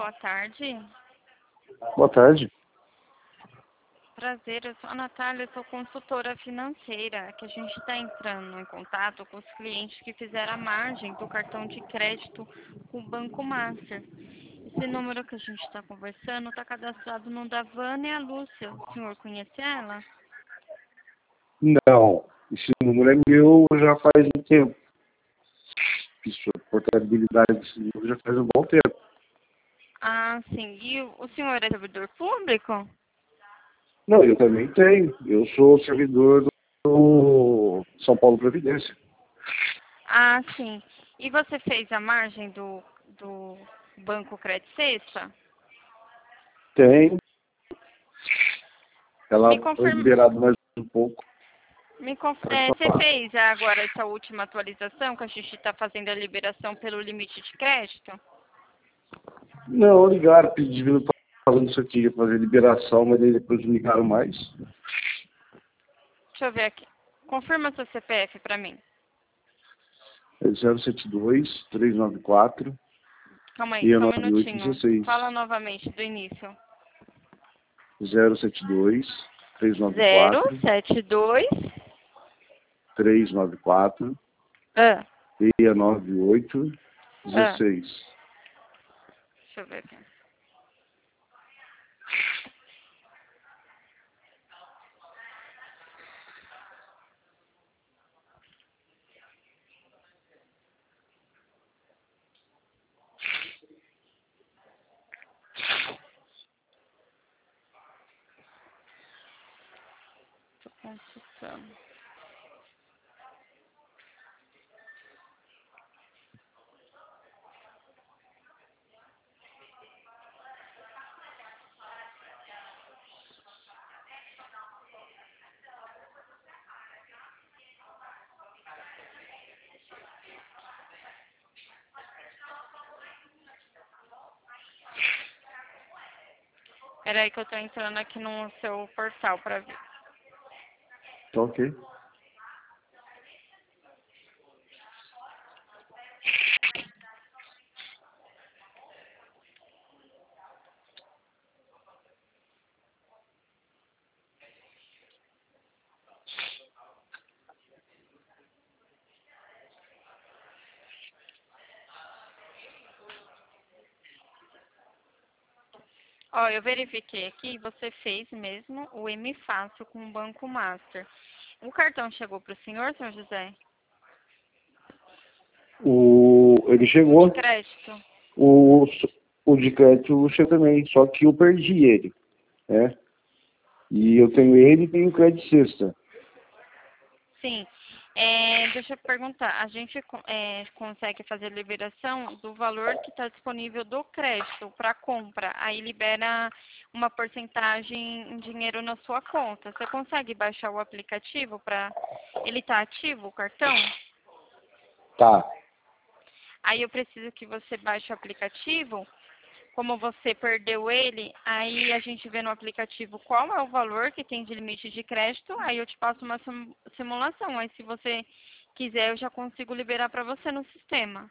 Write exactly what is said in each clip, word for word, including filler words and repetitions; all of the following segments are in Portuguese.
boa tarde. Boa tarde. Prazer, eu sou a Natália, eu sou consultora financeira, que a gente está entrando em contato com os clientes que fizeram a margem do cartão de crédito com o Banco Master. Esse número que a gente está conversando está cadastrado no da Vânia Lúcia. O senhor conhece ela? Não, esse número é meu já faz um tempo. Isso, a portabilidade desse número já faz um bom tempo. Ah, sim. E o o senhor é servidor público? Não, eu também tenho. Eu sou servidor do São Paulo Previdência. Ah, sim. E você fez a margem do, do Banco Credit Sexta? Tem. Ela Me foi confirma. liberada mais um pouco. Me conf... Pode é, você falar. fez agora essa última atualização que a gente está fazendo a liberação pelo limite de crédito? Não, ligaram, pediram para falando isso aqui, ia fazer liberação, mas aí depois não ligaram mais. Deixa eu ver aqui. Confirma seu C P F para mim. É zero sete dois, três nove quatro, Calma aí, seis só um nove oito minutinho. dezesseis. Fala novamente do início. zero sete dois, três nove Zero quatro, sete dois. três nove quatro, Ah, seis nove oito, ah. dezesseis. Deixa eu ver aqui. Tô consultando. Peraí que eu tô entrando aqui no seu portal para ver. Tá ok. Ó, eu verifiquei aqui, você fez mesmo o M Fácil com o Banco Master. O cartão chegou para o senhor, senhor José? O, ele O chegou, de crédito? o, o de crédito chegou também, só que eu perdi ele, né? E eu tenho ele e tenho o crédito sexta. Sim. É, deixa eu perguntar, a gente co- é, consegue fazer liberação do valor que está disponível do crédito para compra. Aí libera uma porcentagem em dinheiro na sua conta. Você consegue baixar o aplicativo para ele estar ativo, o cartão? Tá, Aí eu preciso que você baixe o aplicativo. Como você perdeu ele, aí a gente vê no aplicativo qual é o valor que tem de limite de crédito, aí eu te passo uma sim- simulação. Aí se você quiser, eu já consigo liberar para você no sistema.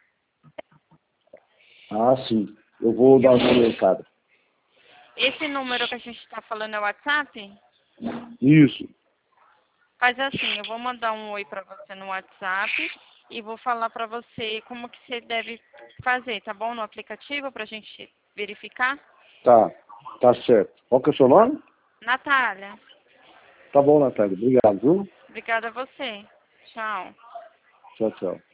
ah, sim. Eu vou E dar eu- uma olhada. esse número que a gente está falando é o WhatsApp? Isso, Faz assim, eu vou mandar um oi para você no WhatsApp e vou falar para você como que você deve fazer, tá bom? No aplicativo para a gente verificar. tá, tá certo. Qual que é o seu nome? Natália, Tá bom, Natália. Obrigado, viu? obrigada a você. Tchau. Tchau, tchau.